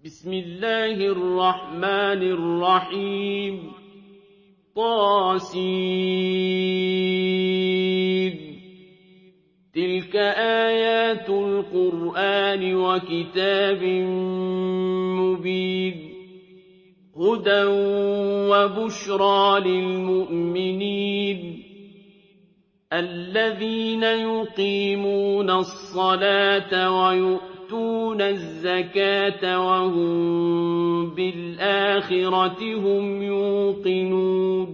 بسم الله الرحمن الرحيم طاسين تلك آيات القرآن وكتاب مبين هدى وبشرى للمؤمنين الذين يقيمون الصلاة ويؤتون الزكاة وهم بالآخرة هم يوقنون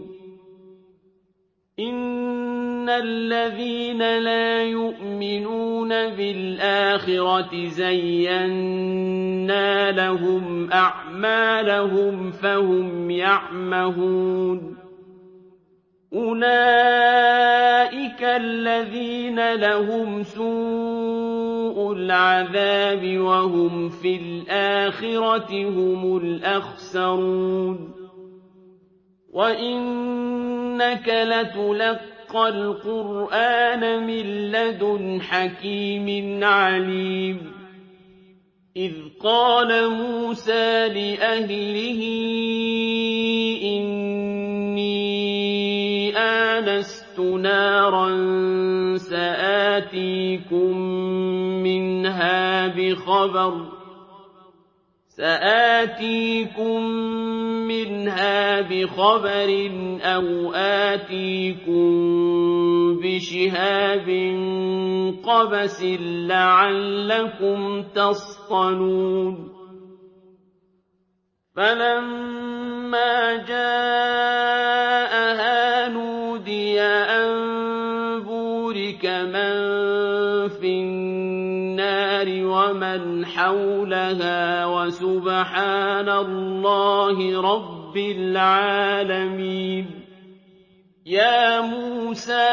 إن الذين لا يؤمنون بالآخرة زينا لهم أعمالهم فهم يعمهون أولئك الذين لهم سوء العذاب وهم في الآخرة هم الأخسرون وإنك لتلقى القرآن من لدن حكيم عليم إذ قال موسى لأهله إني آنست نارا سآتيكم منها بخبر أو آتيكم بشهاب قبس لعلكم تصطلون فلما جاءها نودي أن بورك من في النار ومن حولها وسبحان الله رب العالمين يا موسى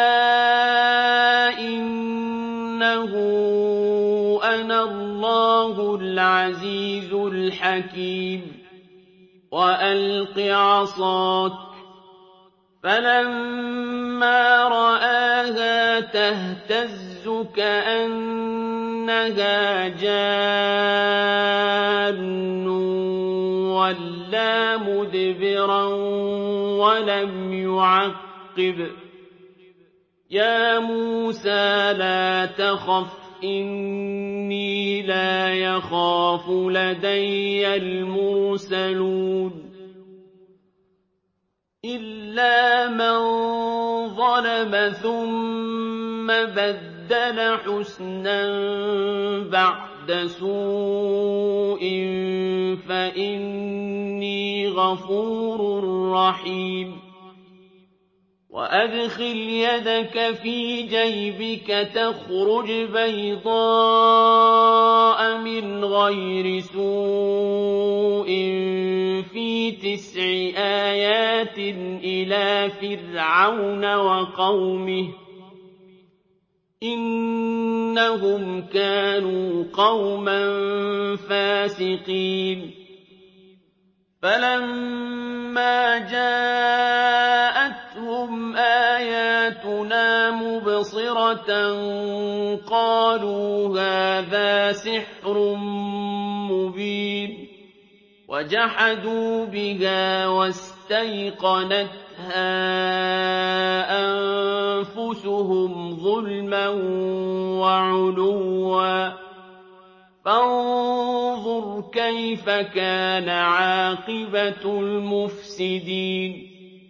إنه أنا الله العزيز الحكيم وألق عصاك فلما رآها تهتز كأنها جان ولا مدبرا ولم يعقب يا موسى لا تخف إني لا يخاف لدي المرسلون إلا من ظلم ثم بدل حسنا بعد سوء فإني غفور رحيم وأدخل يدك في جيبك تخرج بيضاء من غير سوء في 9 آيات إلى فرعون وقومه إنهم كانوا قوما فاسقين فلما جاءتهم آياتنا مبصرة قالوا هذا سحر مبين وجحدوا بها واستيقنتها أنفسهم ظلما وعلوا فانظر كيف كان عاقبة المفسدين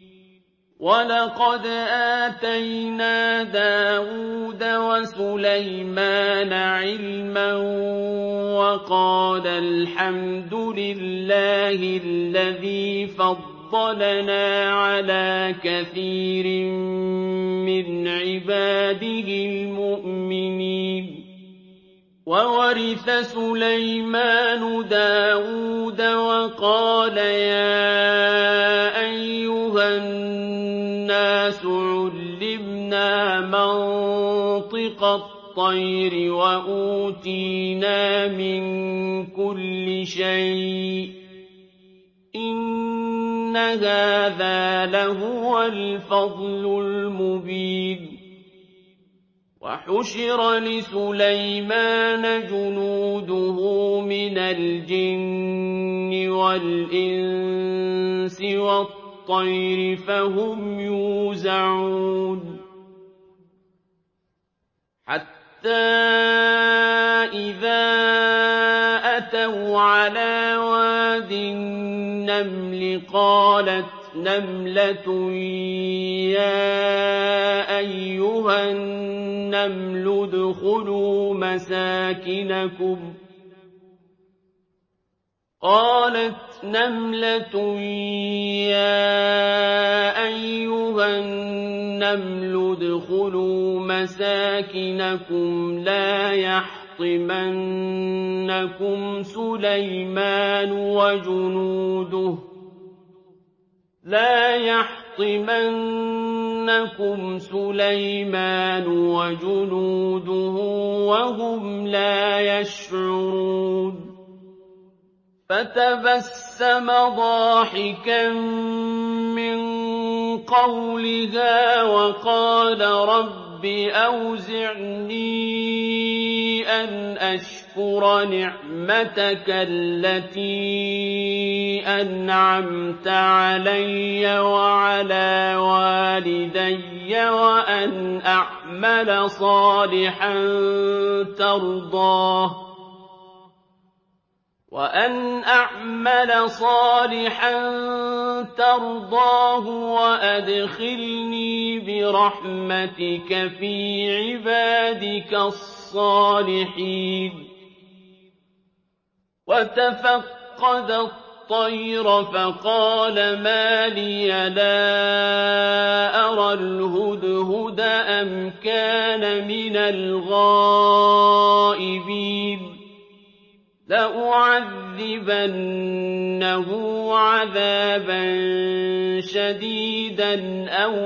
ولقد آتينا داود وسليمان علما وقال الحمد لله الذي فضلنا على كثير من عباده المؤمنين وورث سليمان داود وقال يا أيها الناس علمنا منطق الطير وأوتينا من كل شيء إن هذا لهو الفضل المبين وحشر لسليمان جنوده من الجن وَالْإِنسِ وَالطَّيْرِ فَهُمْ يُوزَعُونَ حَتَّىٰ إِذَا أَتَوْا عَلَىٰ وَادِ النَّمْلِ قَالَتْ نَمْلَةٌ يَا أَيُّهَا النَّمْلُ ادْخُلُوا مَسَاكِنَكُمْ لَا يَحْطِمَنَّكُمْ سُلَيْمَانُ وَجُنُودُهُ وَهُمْ لَا يَشْعُرُونَ فَتَبَسَّمَ ضَاحِكًا مِّن قَوْلِهَا وَقَالَ رَبِّ أَوْزِعْنِي أَنْ أَشْكُرَ نِعْمَتَكَ الَّتِي أَنْعَمْتَ عَلَيَّ وَعَلَىٰ وَالِدَيَّ وَأَنْ أَعْمَلَ صَالِحًا تَرْضَاهُ وَأَدْخِلْنِي بِرَحْمَتِكَ فِي عِبَادِكَ الصَّالِحِينَ وَتَفَقَّدَ الطَّيْرَ فَقَالَ مَا لِيَ لَا أَرَى الْهُدْهُدَ أَمْ كَانَ مِنَ الْغَائِبِينَ لَأُعَذِّبَنَّهُ عَذَابًا شَدِيدًا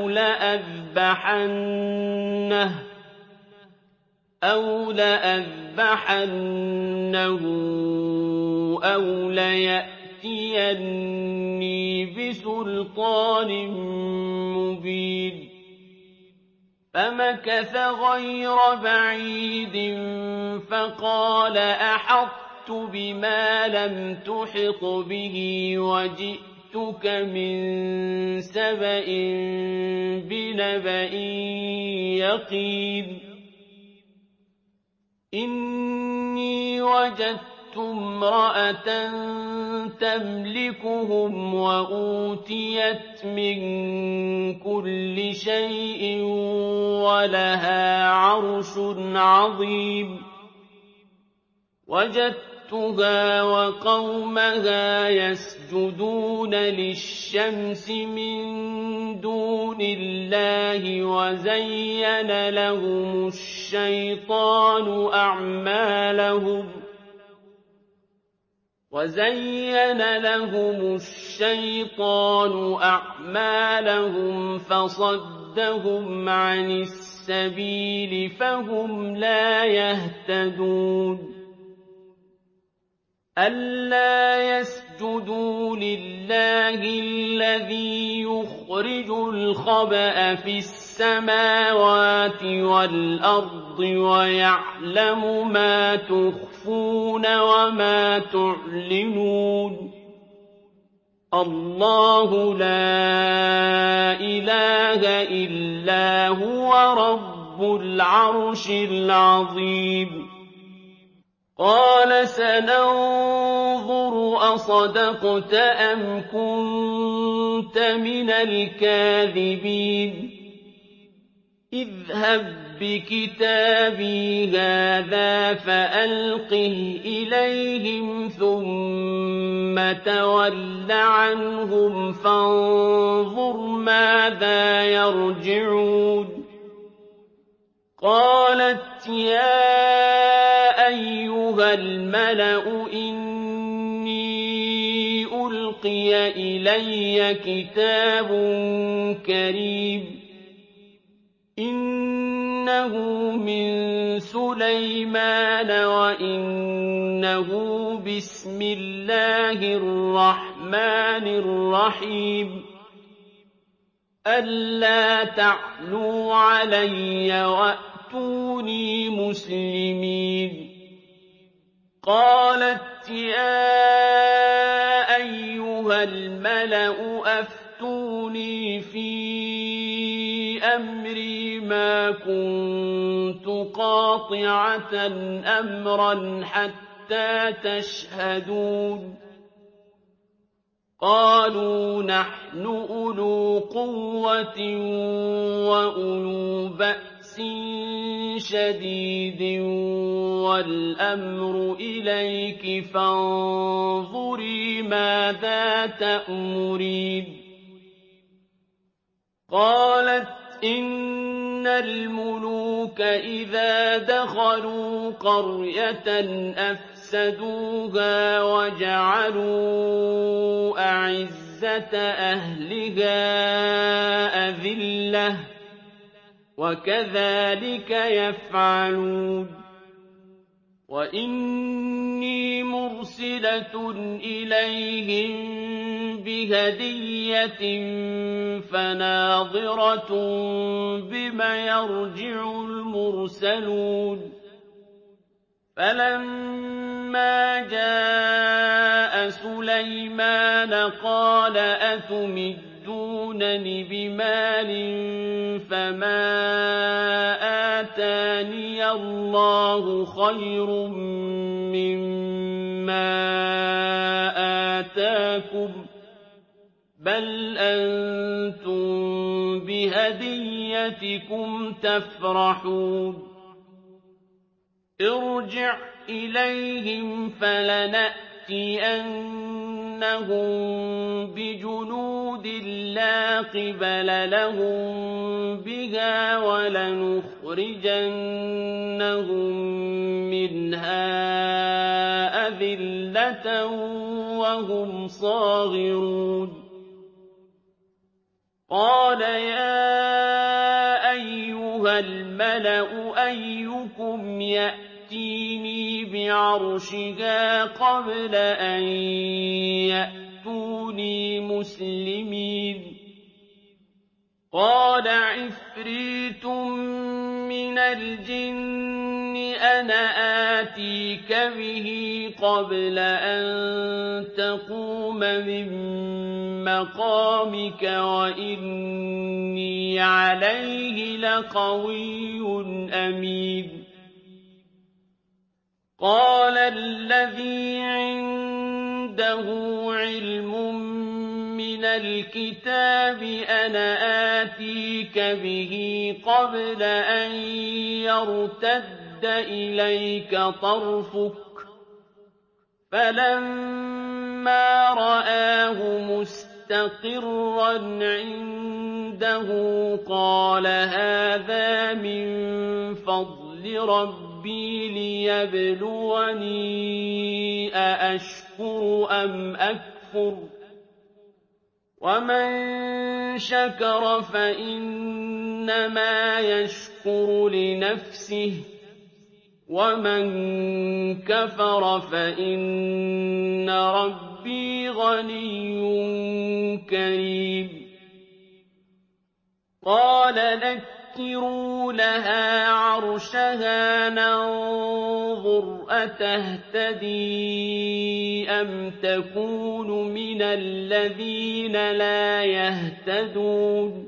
أَوْ لَأَذْبَحَنَّهُ أَوْ لَيَأْتِيَنِّي بِسُلْطَانٍ مُّبِينٍ فَمَكَثَ غَيْرَ بَعِيدٍ فَقَالَ أَحَطتُ بِمَا لَمْ تُحِطْ بِهِ وَجِئْتُكَ مِن سَبَإٍ بِنَبَإٍ يَقِينٍ إِنِّي وَجَدتُّ امْرَأَةً تَمْلِكُهُمْ وَأُوتِيَتْ مِن كُلِّ شَيْءٍ وَلَهَا عَرْشٌ عَظِيمٌ وَجَدتُّهَا وَقَوْمَهَا يَسْجُدُونَ لِلشَّمْسِ مِن دُونِ اللَّهِ وَزَيَّنَ لَهُمُ الشَّيْطَانُ أَعْمَالَهُمْ فَصَدَّهُمْ عَنِ السَّبِيلِ فَهُمْ لَا يَهْتَدُونَ أَلَّا يَسْجُدُوا لِلَّهِ الَّذِي يُخْرِجُ الْخَبْءَ فِي السَّمَاوَاتِ وَالْأَرْضِ وَيَعْلَمُ مَا تُخْفُونَ وَمَا تُعْلِنُونَ اللَّهُ لَا إِلَٰهَ إِلَّا هُوَ رَبُّ الْعَرْشِ الْعَظِيمِ قَالَ سَنَنظُرُ أَصَدَقْتَ أَمْ كُنتَ مِنَ الْكَاذِبِينَ اذْهَب بِّكِتَابِي هَٰذَا فَأَلْقِهْ إِلَيْهِمْ ثُمَّ تَوَلَّ عَنْهُمْ فَانظُرْ مَاذَا يَرْجِعُونَ قَالَتْ يَا أَيُّهَا الْمَلَأُ إِنِّي أُلْقِيَ إِلَيَّ كِتَابٌ كَرِيمٌ إِنَّهُ مِن سُلَيْمَانَ وَإِنَّهُ بِسْمِ اللَّهِ الرَّحْمَٰنِ الرَّحِيمِ أَلَّا تَعْلُوا عَلَيَّ وَأْتُونِي مُسْلِمِينَ قَالَتْ يَا أَيُّهَا الْمَلَأُ أَفْتُونِي فِي أَمْرِي مَا كُنتُ قَاطِعَةً أَمْرًا حَتَّىٰ تَشْهَدُونِ قَالُوا نَحْنُ أُولُو قُوَّةٍ وَأُولُو بَأْسٍ شَدِيدٍ وَالْأَمْرُ إِلَيْكِ فَانظُرِي مَاذَا تَأْمُرِينَ قَالَتْ إِنَّ الْمُلُوكَ إِذَا دَخَلُوا قَرْيَةً أَفْسَدُوهَا وَجَعَلُوا أَعِزَّةَ أَهْلِهَا أَذِلَّةً ۖ وَكَذَٰلِكَ يَفْعَلُونَ وَإِنِّي مُرْسِلَةٌ إِلَيْهِم بِهَدِيَّةٍ فَنَاظِرَةٌ بِمَ يَرْجِعُ الْمُرْسَلُونَ فَلَمَّا جَاءَ سُلَيْمَانَ قَالَ أَتُمِدُّونَنِ بِمَالٍ فَمَا آتَانِيَ اللَّهُ خَيْرٌ مِّمَّا آتَاكُم ۖ بَلْ أَنتُم بِهَدِيَّتِكُمْ تَفْرَحُونَ ارْجِعْ إِلَيْهِمْ فَلَنَأْتِيَنَّهُم بِجُنُودٍ لَّا قِبَلَ لَهُم بِهَا وَلَنُخْرِجَنَّهُم مِّنْهَا أَذِلَّةً وَهُمْ صَاغِرُونَ قَالَ يَا أَيُّهَا الْمَلَأُ أَيُّكُمْ يَأْتِينِي بِعَرْشِهَا قَبْلَ أَن يَأْتُونِي مُسْلِمِينَ قَالَ عِفْرِيتٌ مِّنَ الْجِنِّ أَنَا آتِيكَ بِهِ قَبْلَ أَن تَقُومَ مِن مَّقَامِكَ وَإِنِّي عَلَيْهِ لَقَوِيٌّ أَمِينٌ قَالَ الَّذِي عِندَهُ عِلْمٌ مِّنَ الْكِتَابِ أَنَا آتِيكَ بِهِ قَبْلَ أَن يَرْتَدَّ إِلَيْكَ طَرْفُكَ ۚ فَلَمَّا رَآهُ مُسْتَقِرًّا عِندَهُ قَالَ هَٰذَا مِن فَضْلِ رَبِّي لِيَبْلُوَنِي أَأَشْكُرُ أَمْ أَكْفُرُ ۖ وَمَن شَكَرَ فَإِنَّمَا يَشْكُرُ لِنَفْسِهِ ۖ وَمَن كَفَرَ فَإِنَّ رَبِّي غَنِيٌّ كَرِيمٌ قَالَ نَكِّرُوا لَهَا عَرْشَهَا نَنظُرْ أَتَهْتَدِي أَمْ تَكُونُ مِنَ الَّذِينَ لَا يَهْتَدُونَ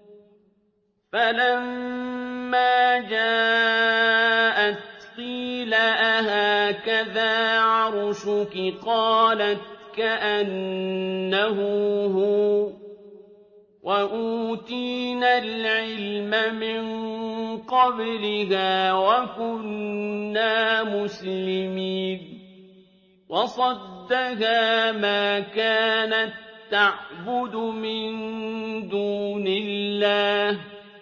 فَلَمَّا جَاءَتْ قِيلَ أَهَٰكَذَا عَرْشُكِ ۖ قَالَتْ كَأَنَّهُ هُوَ ۚ وَأُوتِينَا الْعِلْمَ مِن قَبْلِهَا وَكُنَّا مُسْلِمِينَ وَصَدَّهَا مَا كَانَت تَّعْبُدُ مِن دُونِ اللَّهِ ۖ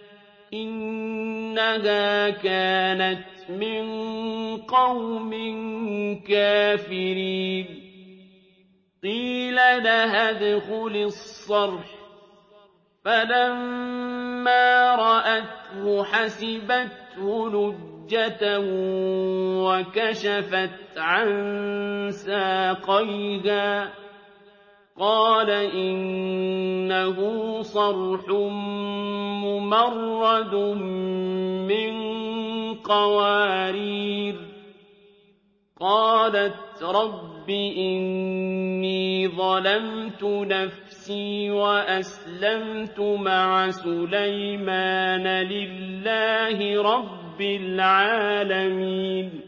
إِنَّهَا كَانَتْ مِن قَوْمٍ كَافِرِينَ قِيلَ لَهَا ادْخُلِي الصَّرْحَ ۖ فَلَمَّا رَأَتْهُ حَسِبَتْهُ لُجَّةً وَكَشَفَتْ عَن سَاقَيْهَا ۚ قَالَ إِنَّهُ صَرْحٌ مُّمَرَّدٌ مِّن قَوَارِيرَ قَالَتْ رَبِّ إِنِّي ظَلَمْتُ نَفْسِي وَأَسْلَمْتُ مَعَ سُلَيْمَانَ لِلَّهِ رَبِّ الْعَالَمِينَ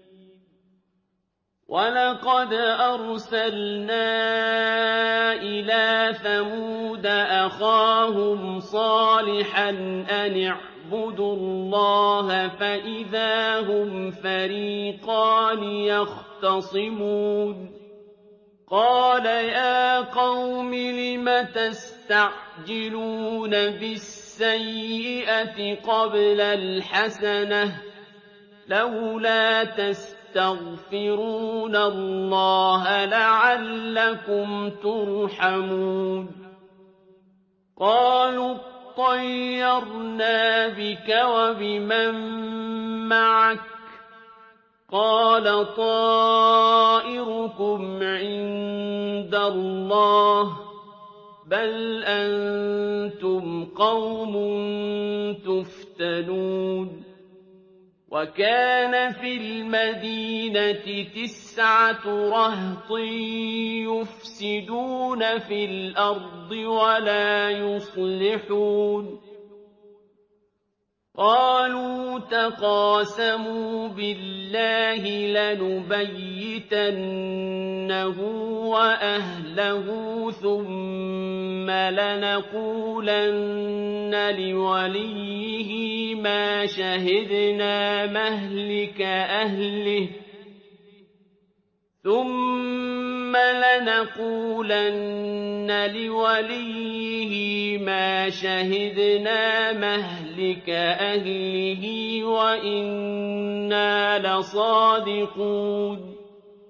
وَلَقَدْ أَرْسَلْنَا إِلَىٰ ثَمُودَ أَخَاهُمْ صَالِحًا أَنِ اعْبُدُوا اللَّهَ فَإِذَا هُمْ فَرِيقَانِ يَخْتَصِمُونَ قَالَ يَا قَوْمِ لِمَ تَسْتَعْجِلُونَ بِالسَّيِّئَةِ قَبْلَ الْحَسَنَةِ ۖ لَوْلَا تَسْتَغْفِرُونَ اللَّهَ لَعَلَّكُمْ تُرْحَمُونَ قَالُوا اطَّيَّرْنَا بِكَ وَبِمَن مَّعَكَ ۚ قَالَ طَائِرُكُمْ عِندَ اللَّهِ ۖ بَلْ أَنتُمْ قَوْمٌ تُفْتَنُونَ وَكَانَ فِي الْمَدِينَةِ 9 رَهْطٍ يُفْسِدُونَ فِي الْأَرْضِ وَلَا يُصْلِحُونَ قَالُوا تَقَاسَمُوا بِاللَّهِ لَنُبَيِّتَنَّهُ وَأَهْلَهُ ثُمَّ لَنَقُولَنَّ لِوَلِيِّهِ مَا شَهِدْنَا مَهْلِكَ أَهْلِهِ وَإِنَّا لَصَادِقُونَ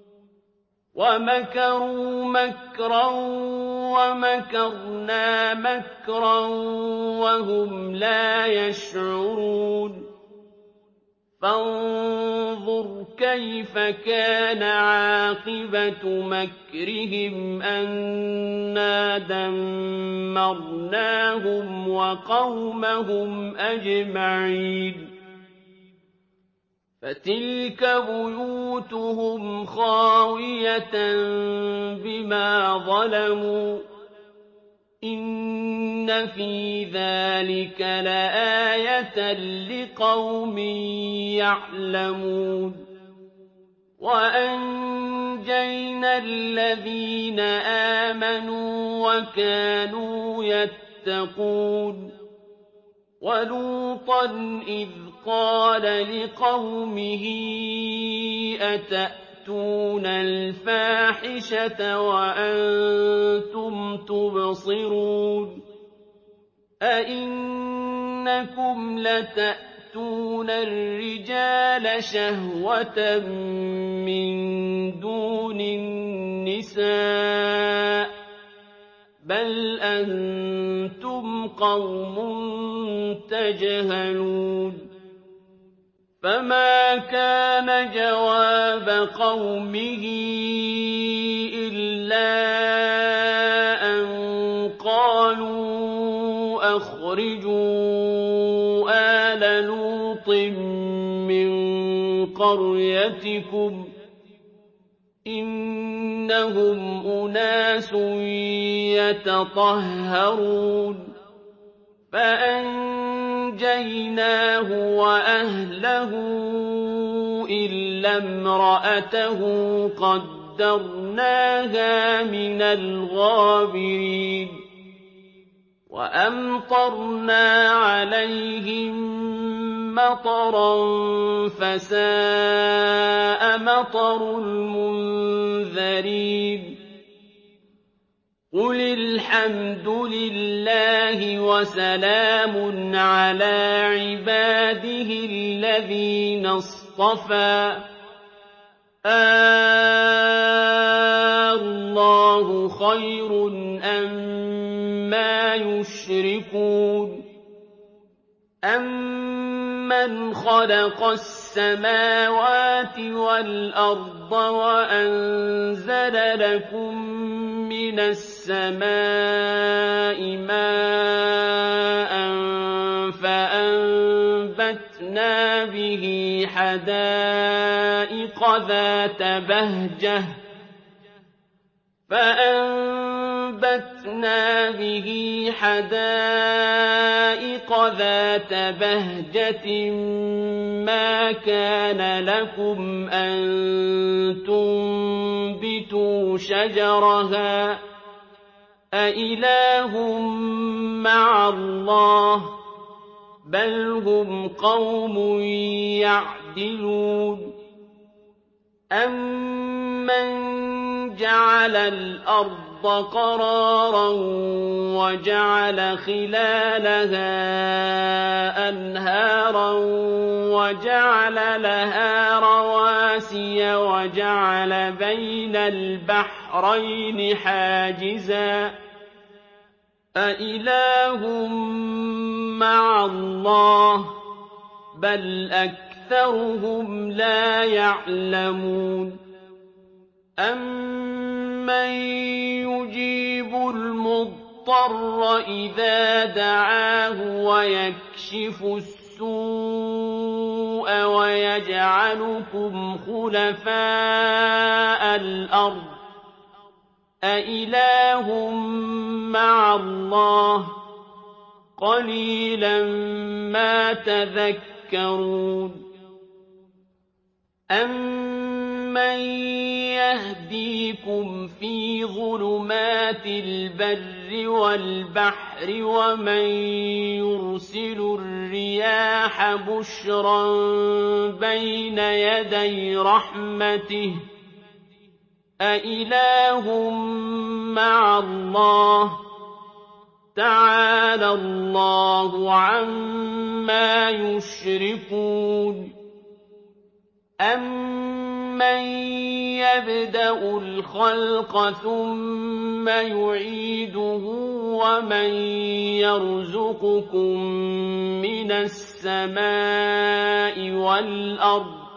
وَمَكَرُوا مَكْرًا وَمَكَرْنَا مَكْرًا وَهُمْ لَا يَشْعُرُونَ فَانظُرْ كَيْفَ كَانَ عَاقِبَةُ مَكْرِهِمْ أَنَّا دَمَّرْنَاهُمْ وَقَوْمَهُمْ أَجْمَعِينَ فَتِلْكَ بُيُوتُهُمْ خَاوِيَةً بِمَا ظَلَمُوا ۗ إِنَّ فِي ذَٰلِكَ لَآيَةً لِّقَوْمٍ يَعْلَمُونَ وَأَنجَيْنَا الَّذِينَ آمَنُوا وَكَانُوا يَتَّقُونَ وَلُوطًا إِذْ قَالَ لِقَوْمِهِ أَتَأْتُونَ الْفَاحِشَةَ وَأَنتُمْ تُبْصِرُونَ أَئِنَّكُمْ لَتَأْتُونَ الرِّجَالَ شَهْوَةً مِّن دُونِ النِّسَاءِ ۚ بَلْ أَنتُمْ قَوْمٌ تَجْهَلُونَ فَمَا كَانَ جَوَابَ قَوْمِهِ إِلَّا أَن قَالُوا أَخْرِجُوا آلَ لُوطٍ مِّن قَرْيَتِكُمْ ۖ إِنَّهُمْ أُنَاسٌ يَتَطَهَّرُونَ فَأَنجَيْنَاهُ وَأَهْلَهُ إِلَّا امْرَأَتَهُ قَدَّرْنَاهَا مِنَ الْغَابِرِينَ وَأَمْطَرْنَا عَلَيْهِم مَّطَرًا فَسَاءَ مَطَرُ الْمُنذَرِينَ قُلِ الْحَمْدُ لِلَّهِ وَسَلَامٌ عَلَىٰ عِبَادِهِ الَّذِينَ اصْطَفَىٰ اللَّهُ خَيْرٌ أَمَّا يُشْرِكُونَ أَمَّنْ خَلَقَ السَّمَاوَاتِ وَالْأَرْضَ وَأَنزَلَ لَكُم مِّنَ السَّمَاءِ مَاءً فَأَنبَتْنَا بِهِ حَدَائِقَ ذَاتَ بَهْجَةٍ وَأَنبَتْنَا بِهِ حَدَائِقَ ذَاتَ بَهْجَةٍ مَّا كَانَ لَكُمْ أَن تُنبِتُوا شَجَرَهَا أَإِلَٰهٌ مَّعَ اللَّهِ ۚ بَلْ هُمْ قَوْمٌ يَعْدِلُونَ أَمَّن جَعَلَ الْأَرْضَ قَرَارًا وَجَعَلَ خِلَالَهَا أَنْهَارًا وَجَعَلَ لَهَا رَوَاسِيَ وَجَعَلَ بَيْنَ الْبَحْرَيْنِ حَاجِزًا ۗ أَإِلَٰهٌ مَّعَ اللَّهِ ۚ بَلْ أَكْثَرُهُمْ لَا يَعْلَمُونَ أَمَّن يُجِيبُ الْمُضْطَرَّ إِذَا دَعَاهُ وَيَكْشِفُ السُّوءَ وَيَجْعَلُكُمْ خُلَفَاءَ الْأَرْضِ ۗ أَإِلَٰهٌ مَّعَ اللَّهِ ۚ قَلِيلًا مَّا تَذَكَّرُونَ أَمَّن يَهْدِيكُمْ فِي ظُلُمَاتِ الْبَرِّ وَالْبَحْرِ وَمَن يُرْسِلُ الرِّيَاحَ بُشْرًا بَيْنَ يَدَيْ رَحْمَتِهِ ۗ أَإِلَٰهٌ مَّعَ اللَّهِ ۚ تَعَالَى اللَّهُ عَمَّا يُشْرِكُونَ أَمَّن يَبْدَأُ الْخَلْقَ ثُمَّ يُعِيدُهُ وَمَن يَرْزُقُكُم مِّنَ السَّمَاءِ وَالْأَرْضِ ۗ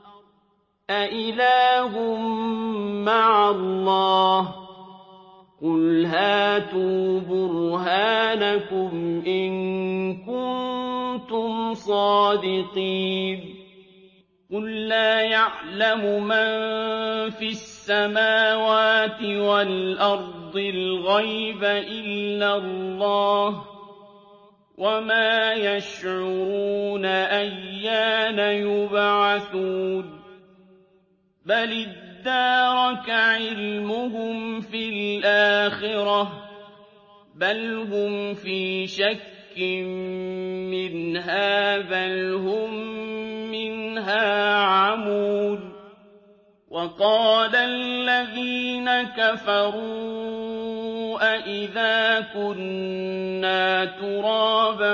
أَإِلَٰهٌ مَّعَ اللَّهِ ۚ قُلْ هَاتُوا بُرْهَانَكُمْ إِن كُنتُمْ صَادِقِينَ قُل لَّا يَعْلَمُ مَن فِي السَّمَاوَاتِ وَالْأَرْضِ الْغَيْبَ إِلَّا اللَّهُ ۚ وَمَا يَشْعُرُونَ أَيَّانَ يُبْعَثُونَ بَلِ ادَّارَكَ عِلْمُهُمْ فِي الْآخِرَةِ ۚ بَلْ هُمْ فِي شَكٍّ مِّنْهَا بَلْ هُم مِّنْهَا عَمُونَ وَقَالَ الَّذِينَ كَفَرُوا أَإِذَا كُنَّا تُرَابًا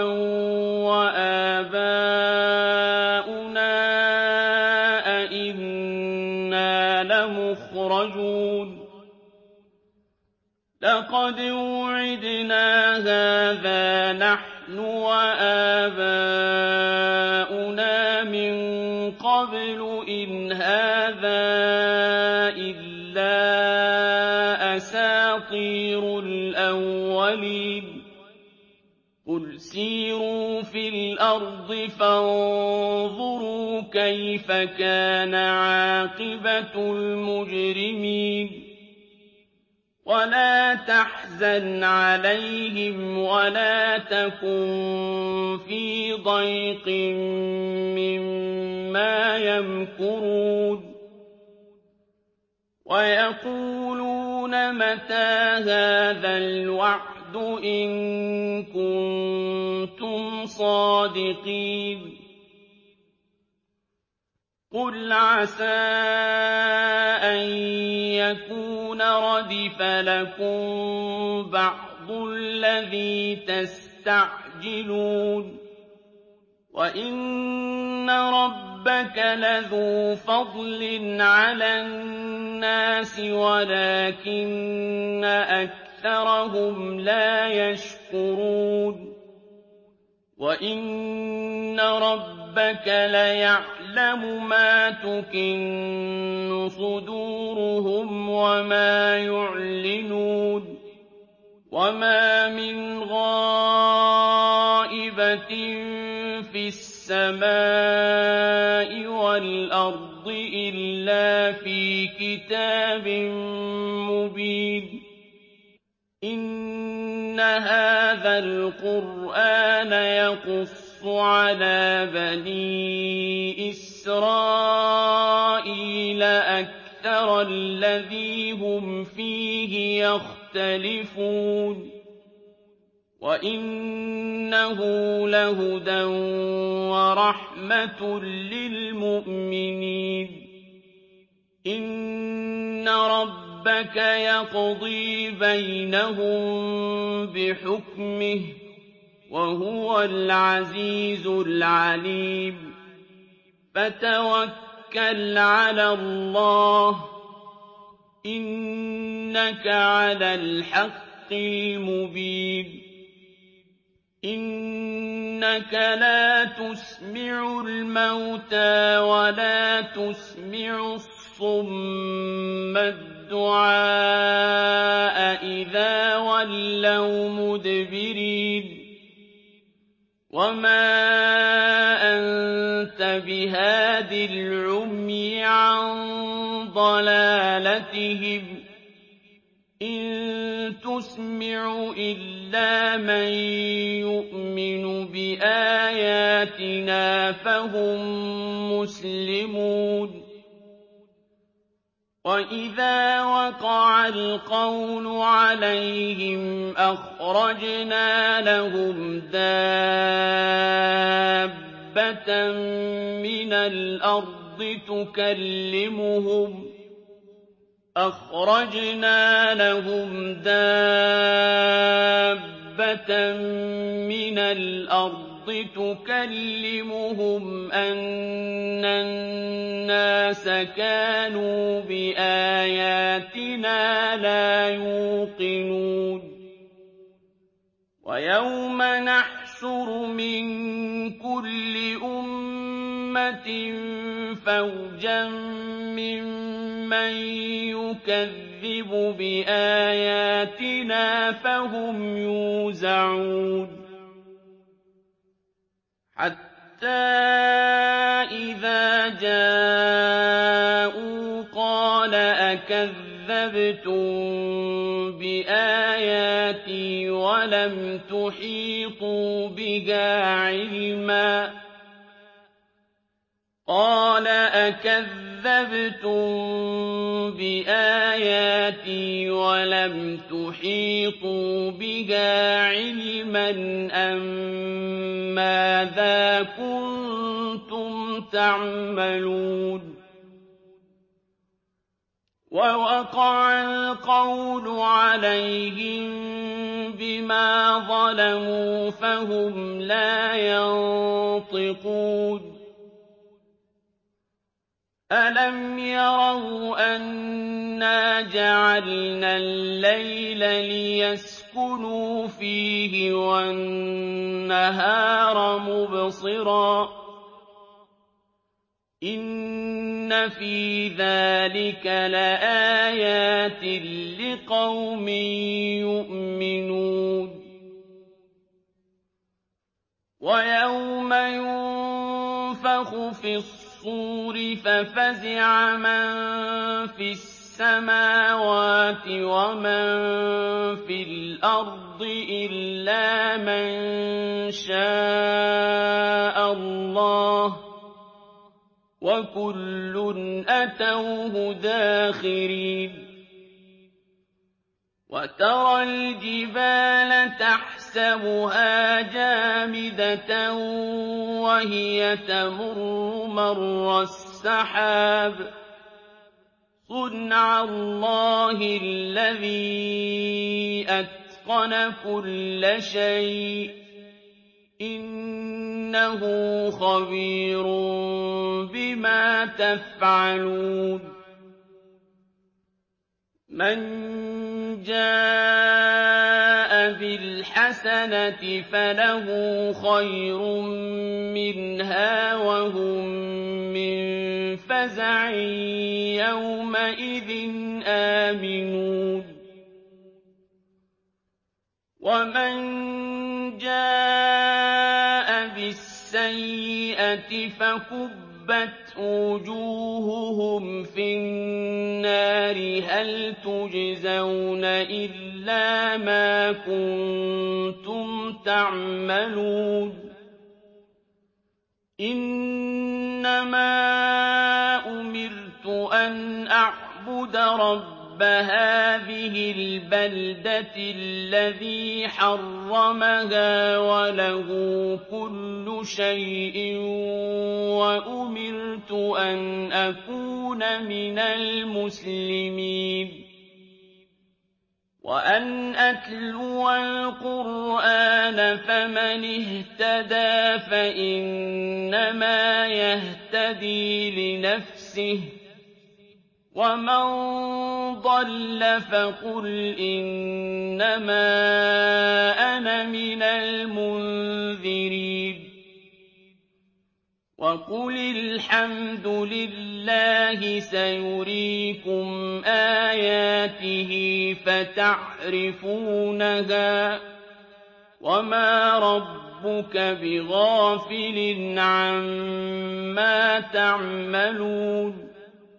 وَآبَاؤُنَا أَئِنَّا لَمُخْرَجُونَ لَقَدْ وُعِدْنَا هَٰذَا نَحْنُ وَآبَاؤُنَا مِن قَبْلُ إِنْ هَٰذَا إِلَّا أَسَاطِيرُ الْأَوَّلِينَ قُلْ سِيرُوا فِي الْأَرْضِ فَانظُرُوا كَيْفَ كَانَ عَاقِبَةُ الْمُجْرِمِينَ وَلَا تَحْزَنْ عَلَيْهِمْ وَلَا تَكُن فِي ضَيْقٍ مِّمَّا يَمْكُرُونَ وَيَقُولُونَ مَتَىٰ هَٰذَا الْوَعْدُ إِن كُنتُمْ صَادِقِينَ قُلْ عَسَىٰ أَن يَكُونَ رَدِفَ لَكُم بَعْضُ الَّذِي تَسْتَعْجِلُونَ وَإِنَّ رَبَّكَ لَذُو فَضْلٍ عَلَى النَّاسِ وَلَٰكِنَّ أَكْثَرَهُمْ لَا يَشْكُرُونَ وَإِنَّ رَبَّكَ لَيَعْلَمُ مَا تُكِنُّ صُدُورُهُمْ وَمَا يُعْلِنُونَ وَمَا مِنْ غَائِبَةٍ فِي السَّمَاءِ وَالْأَرْضِ إِلَّا فِي كِتَابٍ مُّبِينٍ إِنَّ هَٰذَا الْقُرْآنَ يَقُصُّ عَلَىٰ بَنِي إِسْرَائِيلَ أَكْثَرَ الَّذِي هُمْ فِيهِ يَخْتَلِفُونَ وَإِنَّهُ لَهُدًى وَرَحْمَةٌ لِّلْمُؤْمِنِينَ إِنَّ رَبَّكَ يَقْضِي بَيْنَهُم بِحُكْمِهِ ۚ وَهُوَ الْعَزِيزُ الْعَلِيمُ فَتَوَكَّلْ عَلَى اللَّهِ ۖ إِنَّكَ عَلَى الْحَقِّ الْمُبِينِ إِنَّكَ لَا تُسْمِعُ الْمَوْتَىٰ وَلَا تُسْمِعُ الصُّمَّ الدُّعَاءَ إِذَا وَلَّوْا مُدْبِرِينَ وَمَا أَنتَ بِهَادِ الْعُمْيِ عَن ضَلَالَتِهِمْ ۖ إِن تُسْمِعُ إِلَّا مَن يُؤْمِنُ بِآيَاتِنَا فَهُم مُّسْلِمُونَ وَإِذَا وَقَعَ الْقَوْلُ عَلَيْهِمْ أَخْرَجْنَا لَهُمْ دَابَّةً مِّنَ الْأَرْضِ تُكَلِّمُهُمْ أَنَّ النَّاسَ كَانُوا بِآيَاتِنَا لَا يُوقِنُونَ وَيَوْمَ نَحْشُرُ مِن كُلِّ أُمَّةٍ فَوْجًا مِّمَّن يُكَذِّبُ بِآيَاتِنَا فَهُمْ يُوزَعُونَ حَتَّىٰ إِذَا جَاءُوا قَالَ أَكَذَّبْتُم بِآيَاتِي وَلَمْ تُحِيطُوا بِهَا عِلْمًا أَم مَّاذَا كُنتُمْ تَعْمَلُونَ وَوَقَعَ الْقَوْلُ عَلَيْهِم بِمَا ظَلَمُوا فَهُمْ لَا يَنطِقُونَ أَلَمْ يَرَوْا أَنَّا جَعَلْنَا اللَّيْلَ لِيَسْكُنُوا فِيهِ وَالنَّهَارَ مُبْصِرًا ۚ إِنَّ فِي ذَٰلِكَ لَآيَاتٍ لِّقَوْمٍ يُؤْمِنُونَ وَيَوْمَ يُنفَخُ فِي الصُّورِ فَفَزِعَ مَن فِي السَّمَاوَاتِ وَمَن فِي الْأَرْضِ إِلَّا مَن شَاءَ اللَّهُ ۖ وَكُلٌّ أَتَوْهُ دَاخِرِينَ وَتَرَى الْجِبَالَ تَحْسَبُهَا جَامِدَةً وَهِيَ تَمُرُّ مَرَّ السَّحَابِ ۚ صُنْعَ اللَّهِ الَّذِي أَتْقَنَ كُلَّ شَيْءٍ ۚ إِنَّهُ خَبِيرٌ بِمَا تَفْعَلُونَ مَن جَاءَ بِالْحَسَنَةِ فَلَهُ خَيْرٌ مِّنْهَا وَهُم مِّن فَزَعٍ يَوْمَئِذٍ آمِنُونَ وَمَن جَاءَ بِالسَّيِّئَةِ فَكُبَّتْ وُجُوهُهُمْ فِي النَّارِ هَلْ تُجْزَوْنَ إِلَّا إِلَّا مَا كُنتُمْ تَعْمَلُونَ إِنَّمَا أُمِرْتُ أَنْ أَعْبُدَ رَبَّ هَٰذِهِ الْبَلْدَةِ الَّذِي حَرَّمَهَا وَلَهُ كُلُّ شَيْءٍ وَأُمِرْتُ أَنْ أَكُونَ مِنَ الْمُسْلِمِينَ وَأَنْ أَتْلُوَ الْقُرْآنَ فَمَنِ اهْتَدَىٰ فَإِنَّمَا يَهْتَدِي لِنَفْسِهِ ۖ وَمَن ضَلَّ فَقُلْ إِنَّمَا أَنَا مِنَ الْمُنذِرِينَ وَقُلِ الْحَمْدُ لِلَّهِ سَيُرِيكُمْ آيَاتِهِ فَتَعْرِفُونَهَا ۚ وَمَا رَبُّكَ بِغَافِلٍ عَمَّا تَعْمَلُونَ